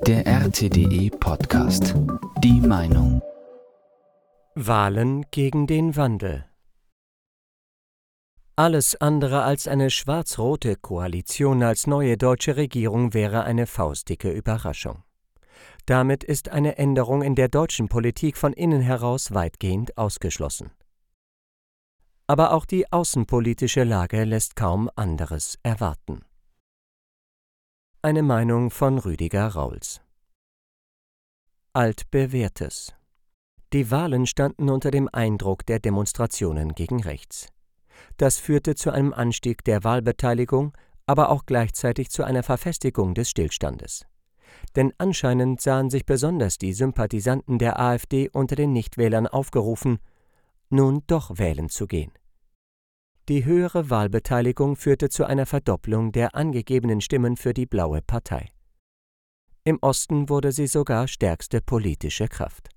Der RTDE Podcast. Die Meinung. Wahlen gegen den Wandel. Alles andere als eine schwarz-rote Koalition als neue deutsche Regierung wäre eine faustdicke Überraschung. Damit ist eine Änderung in der deutschen Politik von innen heraus weitgehend ausgeschlossen. Aber auch die außenpolitische Lage lässt kaum anderes erwarten. Eine Meinung von Rüdiger Rauls. Altbewährtes. Die Wahlen standen unter dem Eindruck der Demonstrationen gegen rechts. Das führte zu einem Anstieg der Wahlbeteiligung, aber auch gleichzeitig zu einer Verfestigung des Stillstandes. Denn anscheinend sahen sich besonders die Sympathisanten der AfD unter den Nichtwählern aufgerufen, nun doch wählen zu gehen. Die höhere Wahlbeteiligung führte zu einer Verdopplung der angegebenen Stimmen für die Blaue Partei. Im Osten wurde sie sogar stärkste politische Kraft.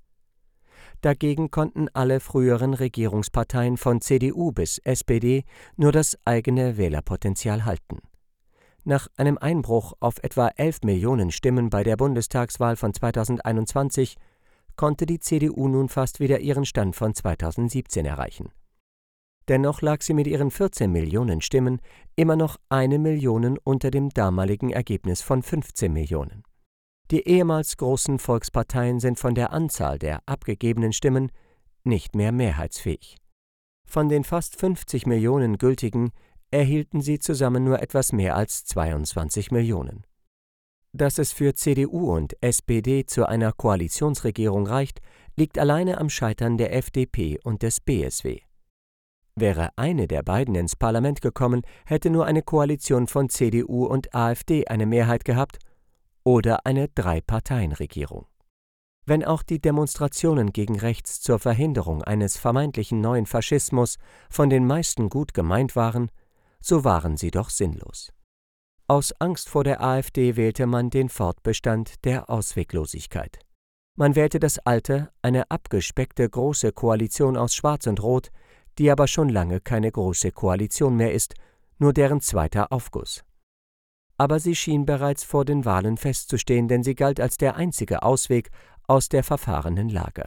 Dagegen konnten alle früheren Regierungsparteien von CDU bis SPD nur das eigene Wählerpotenzial halten. Nach einem Einbruch auf etwa 11 Millionen Stimmen bei der Bundestagswahl von 2021 konnte die CDU nun fast wieder ihren Stand von 2017 erreichen. Dennoch lag sie mit ihren 14 Millionen Stimmen immer noch 1 Million unter dem damaligen Ergebnis von 15 Millionen. Die ehemals großen Volksparteien sind von der Anzahl der abgegebenen Stimmen nicht mehr mehrheitsfähig. Von den fast 50 Millionen Gültigen erhielten sie zusammen nur etwas mehr als 22 Millionen. Dass es für CDU und SPD zu einer Koalitionsregierung reicht, liegt alleine am Scheitern der FDP und des BSW. Wäre eine der beiden ins Parlament gekommen, hätte nur eine Koalition von CDU und AfD eine Mehrheit gehabt oder eine Drei-Parteien-Regierung. Wenn auch die Demonstrationen gegen rechts zur Verhinderung eines vermeintlichen neuen Faschismus von den meisten gut gemeint waren, so waren sie doch sinnlos. Aus Angst vor der AfD wählte man den Fortbestand der Ausweglosigkeit. Man wählte das alte, eine abgespeckte große Koalition aus Schwarz und Rot, die aber schon lange keine große Koalition mehr ist, nur deren zweiter Aufguss. Aber sie schien bereits vor den Wahlen festzustehen, denn sie galt als der einzige Ausweg aus der verfahrenen Lage.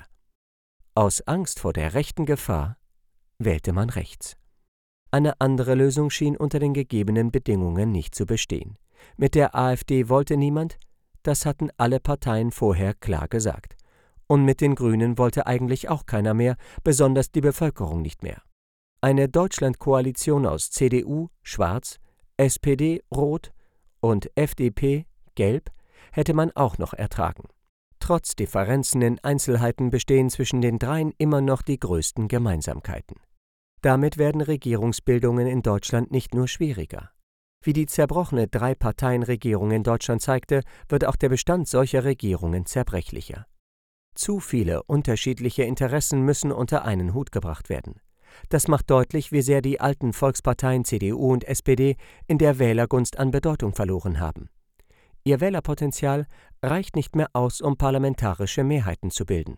Aus Angst vor der rechten Gefahr wählte man rechts. Eine andere Lösung schien unter den gegebenen Bedingungen nicht zu bestehen. Mit der AfD wollte niemand, das hatten alle Parteien vorher klar gesagt. Und mit den Grünen wollte eigentlich auch keiner mehr, besonders die Bevölkerung nicht mehr. Eine Deutschlandkoalition aus CDU, Schwarz, SPD, Rot und FDP, Gelb, hätte man auch noch ertragen. Trotz Differenzen in Einzelheiten bestehen zwischen den dreien immer noch die größten Gemeinsamkeiten. Damit werden Regierungsbildungen in Deutschland nicht nur schwieriger. Wie die zerbrochene Drei-Parteien-Regierung in Deutschland zeigte, wird auch der Bestand solcher Regierungen zerbrechlicher. Zu viele unterschiedliche Interessen müssen unter einen Hut gebracht werden. Das macht deutlich, wie sehr die alten Volksparteien CDU und SPD in der Wählergunst an Bedeutung verloren haben. Ihr Wählerpotenzial reicht nicht mehr aus, um parlamentarische Mehrheiten zu bilden.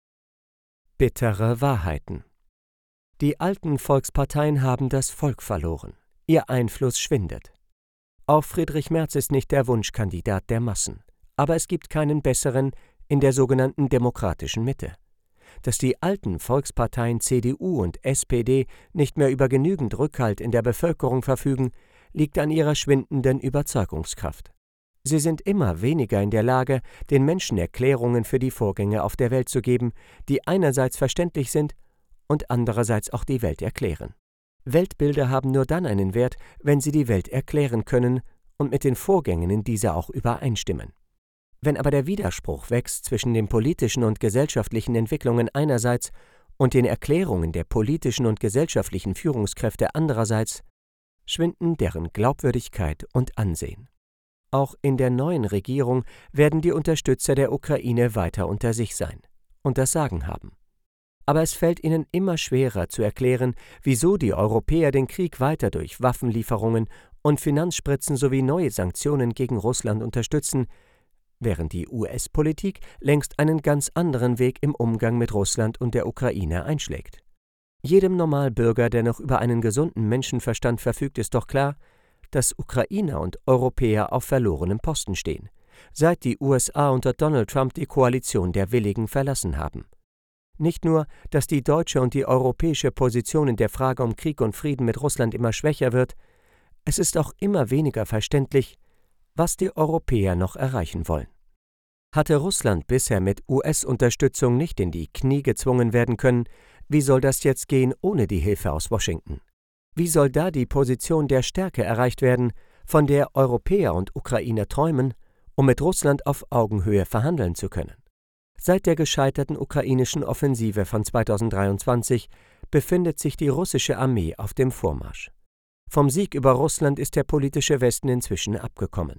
Bittere Wahrheiten. Die alten Volksparteien haben das Volk verloren. Ihr Einfluss schwindet. Auch Friedrich Merz ist nicht der Wunschkandidat der Massen. Aber es gibt keinen besseren in der sogenannten demokratischen Mitte. Dass die alten Volksparteien CDU und SPD nicht mehr über genügend Rückhalt in der Bevölkerung verfügen, liegt an ihrer schwindenden Überzeugungskraft. Sie sind immer weniger in der Lage, den Menschen Erklärungen für die Vorgänge auf der Welt zu geben, die einerseits verständlich sind und andererseits auch die Welt erklären. Weltbilder haben nur dann einen Wert, wenn sie die Welt erklären können und mit den Vorgängen in dieser auch übereinstimmen. Wenn aber der Widerspruch wächst zwischen den politischen und gesellschaftlichen Entwicklungen einerseits und den Erklärungen der politischen und gesellschaftlichen Führungskräfte andererseits, schwinden deren Glaubwürdigkeit und Ansehen. Auch in der neuen Regierung werden die Unterstützer der Ukraine weiter unter sich sein und das Sagen haben. Aber es fällt ihnen immer schwerer zu erklären, wieso die Europäer den Krieg weiter durch Waffenlieferungen und Finanzspritzen sowie neue Sanktionen gegen Russland unterstützen, während die US-Politik längst einen ganz anderen Weg im Umgang mit Russland und der Ukraine einschlägt. Jedem Normalbürger, der noch über einen gesunden Menschenverstand verfügt, ist doch klar, dass Ukrainer und Europäer auf verlorenem Posten stehen. seit die USA unter Donald Trump die Koalition der Willigen verlassen haben. Nicht nur, dass die deutsche und die europäische Position in der Frage um Krieg und Frieden mit Russland immer schwächer wird, es ist auch immer weniger verständlich, was die Europäer noch erreichen wollen. Hatte Russland bisher mit US-Unterstützung nicht in die Knie gezwungen werden können, wie soll das jetzt gehen ohne die Hilfe aus Washington? Wie soll da die Position der Stärke erreicht werden, von der Europäer und Ukrainer träumen, um mit Russland auf Augenhöhe verhandeln zu können? Seit der gescheiterten ukrainischen Offensive von 2023 befindet sich die russische Armee auf dem Vormarsch. Vom Sieg über Russland ist der politische Westen inzwischen abgekommen.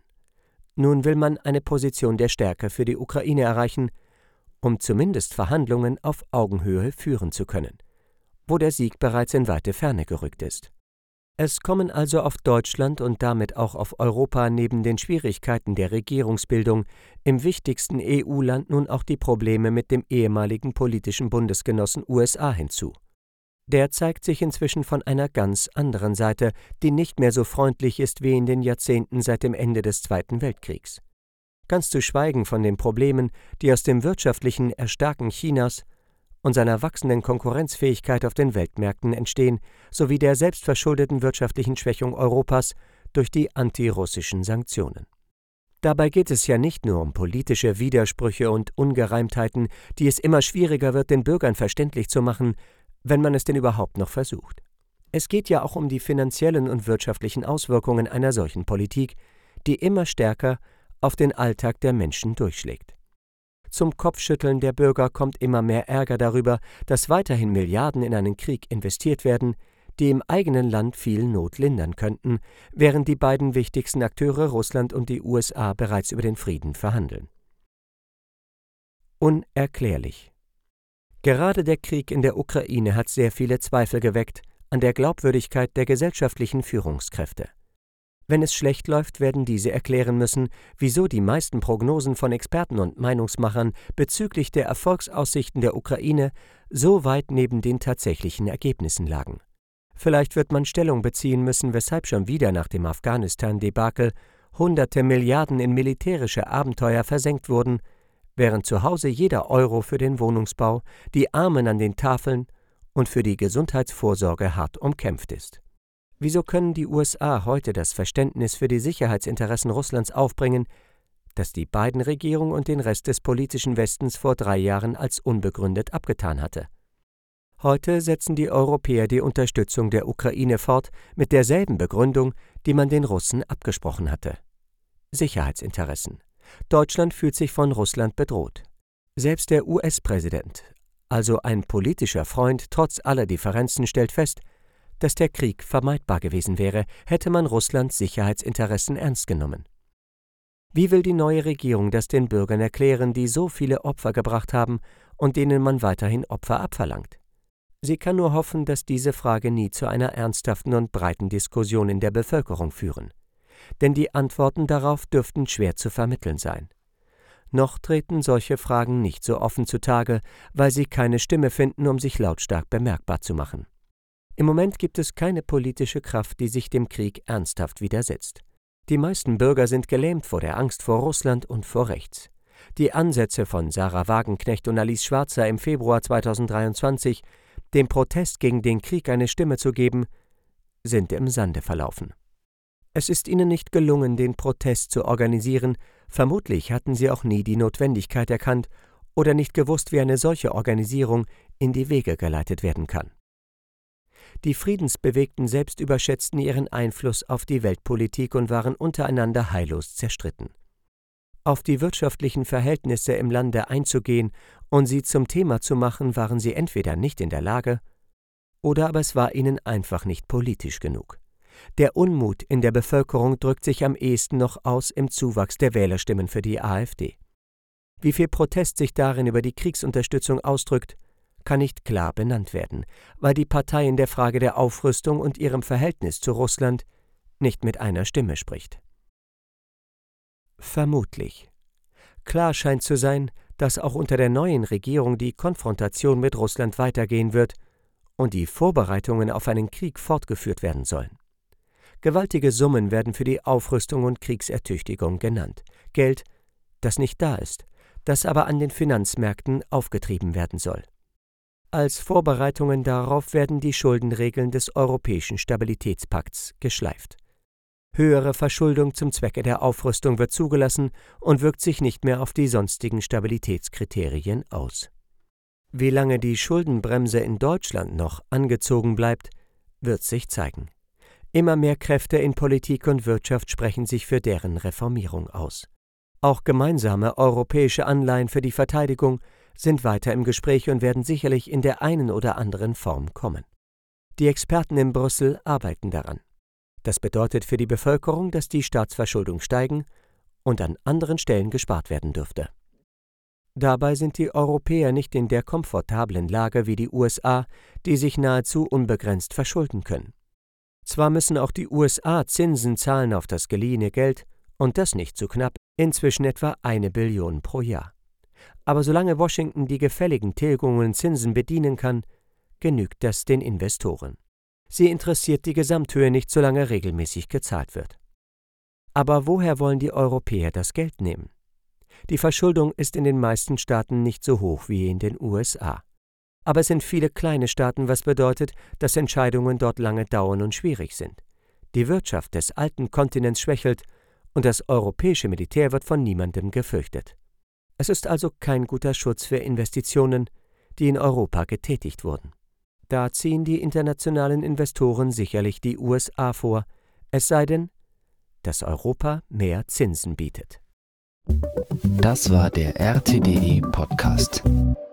Nun will man eine Position der Stärke für die Ukraine erreichen, um zumindest Verhandlungen auf Augenhöhe führen zu können, wo der Sieg bereits in weite Ferne gerückt ist. Es kommen also auf Deutschland und damit auch auf Europa neben den Schwierigkeiten der Regierungsbildung im wichtigsten EU-Land nun auch die Probleme mit dem ehemaligen politischen Bundesgenossen USA hinzu. Der zeigt sich inzwischen von einer ganz anderen Seite, die nicht mehr so freundlich ist wie in den Jahrzehnten seit dem Ende des Zweiten Weltkriegs. Ganz zu schweigen von den Problemen, die aus dem wirtschaftlichen Erstarken Chinas und seiner wachsenden Konkurrenzfähigkeit auf den Weltmärkten entstehen, sowie der selbstverschuldeten wirtschaftlichen Schwächung Europas durch die antirussischen Sanktionen. Dabei geht es ja nicht nur um politische Widersprüche und Ungereimtheiten, die es immer schwieriger wird, den Bürgern verständlich zu machen, wenn man es denn überhaupt noch versucht. Es geht ja auch um die finanziellen und wirtschaftlichen Auswirkungen einer solchen Politik, die immer stärker auf den Alltag der Menschen durchschlägt. Zum Kopfschütteln der Bürger kommt immer mehr Ärger darüber, dass weiterhin Milliarden in einen Krieg investiert werden, die im eigenen Land viel Not lindern könnten, während die beiden wichtigsten Akteure Russland und die USA bereits über den Frieden verhandeln. Unerklärlich. Gerade der Krieg in der Ukraine hat sehr viele Zweifel geweckt an der Glaubwürdigkeit der gesellschaftlichen Führungskräfte. Wenn es schlecht läuft, werden diese erklären müssen, wieso die meisten Prognosen von Experten und Meinungsmachern bezüglich der Erfolgsaussichten der Ukraine so weit neben den tatsächlichen Ergebnissen lagen. Vielleicht wird man Stellung beziehen müssen, weshalb schon wieder nach dem Afghanistan-Debakel hunderte Milliarden in militärische Abenteuer versenkt wurden, während zu Hause jeder Euro für den Wohnungsbau, die Armen an den Tafeln und für die Gesundheitsvorsorge hart umkämpft ist. Wieso können die USA heute das Verständnis für die Sicherheitsinteressen Russlands aufbringen, das die Biden-Regierung und den Rest des politischen Westens vor 3 Jahren als unbegründet abgetan hatte? Heute setzen die Europäer die Unterstützung der Ukraine fort mit derselben Begründung, die man den Russen abgesprochen hatte. Sicherheitsinteressen. Deutschland fühlt sich von Russland bedroht. Selbst der US-Präsident, also ein politischer Freund trotz aller Differenzen, stellt fest, dass der Krieg vermeidbar gewesen wäre, hätte man Russlands Sicherheitsinteressen ernst genommen. Wie will die neue Regierung das den Bürgern erklären, die so viele Opfer gebracht haben und denen man weiterhin Opfer abverlangt? Sie kann nur hoffen, dass diese Frage nie zu einer ernsthaften und breiten Diskussion in der Bevölkerung führen. Denn die Antworten darauf dürften schwer zu vermitteln sein. Noch treten solche Fragen nicht so offen zutage, weil sie keine Stimme finden, um sich lautstark bemerkbar zu machen. Im Moment gibt es keine politische Kraft, die sich dem Krieg ernsthaft widersetzt. Die meisten Bürger sind gelähmt vor der Angst vor Russland und vor rechts. Die Ansätze von Sarah Wagenknecht und Alice Schwarzer im Februar 2023, dem Protest gegen den Krieg eine Stimme zu geben, sind im Sande verlaufen. Es ist ihnen nicht gelungen, den Protest zu organisieren, vermutlich hatten sie auch nie die Notwendigkeit erkannt oder nicht gewusst, wie eine solche Organisierung in die Wege geleitet werden kann. Die Friedensbewegten selbst überschätzten ihren Einfluss auf die Weltpolitik und waren untereinander heillos zerstritten. Auf die wirtschaftlichen Verhältnisse im Lande einzugehen und sie zum Thema zu machen, waren sie entweder nicht in der Lage, oder aber es war ihnen einfach nicht politisch genug. Der Unmut in der Bevölkerung drückt sich am ehesten noch aus im Zuwachs der Wählerstimmen für die AfD. Wie viel Protest sich darin über die Kriegsunterstützung ausdrückt, kann nicht klar benannt werden, weil die Partei in der Frage der Aufrüstung und ihrem Verhältnis zu Russland nicht mit einer Stimme spricht. Vermutlich. Klar scheint zu sein, dass auch unter der neuen Regierung die Konfrontation mit Russland weitergehen wird und die Vorbereitungen auf einen Krieg fortgeführt werden sollen. Gewaltige Summen werden für die Aufrüstung und Kriegsertüchtigung genannt. Geld, das nicht da ist, das aber an den Finanzmärkten aufgetrieben werden soll. Als Vorbereitungen darauf werden die Schuldenregeln des Europäischen Stabilitätspakts geschleift. Höhere Verschuldung zum Zwecke der Aufrüstung wird zugelassen und wirkt sich nicht mehr auf die sonstigen Stabilitätskriterien aus. Wie lange die Schuldenbremse in Deutschland noch angezogen bleibt, wird sich zeigen. Immer mehr Kräfte in Politik und Wirtschaft sprechen sich für deren Reformierung aus. Auch gemeinsame europäische Anleihen für die Verteidigung sind weiter im Gespräch und werden sicherlich in der einen oder anderen Form kommen. Die Experten in Brüssel arbeiten daran. Das bedeutet für die Bevölkerung, dass die Staatsverschuldung steigen und an anderen Stellen gespart werden dürfte. Dabei sind die Europäer nicht in der komfortablen Lage wie die USA, die sich nahezu unbegrenzt verschulden können. Zwar müssen auch die USA Zinsen zahlen auf das geliehene Geld, und das nicht zu knapp, inzwischen etwa 1 Billion pro Jahr. Aber solange Washington die gefälligen Tilgungen und Zinsen bedienen kann, genügt das den Investoren. Sie interessiert die Gesamthöhe nicht, solange regelmäßig gezahlt wird. Aber woher wollen die Europäer das Geld nehmen? Die Verschuldung ist in den meisten Staaten nicht so hoch wie in den USA. Aber es sind viele kleine Staaten, was bedeutet, dass Entscheidungen dort lange dauern und schwierig sind. Die Wirtschaft des alten Kontinents schwächelt und das europäische Militär wird von niemandem gefürchtet. Es ist also kein guter Schutz für Investitionen, die in Europa getätigt wurden. Da ziehen die internationalen Investoren sicherlich die USA vor, es sei denn, dass Europa mehr Zinsen bietet. Das war der RTDE Podcast.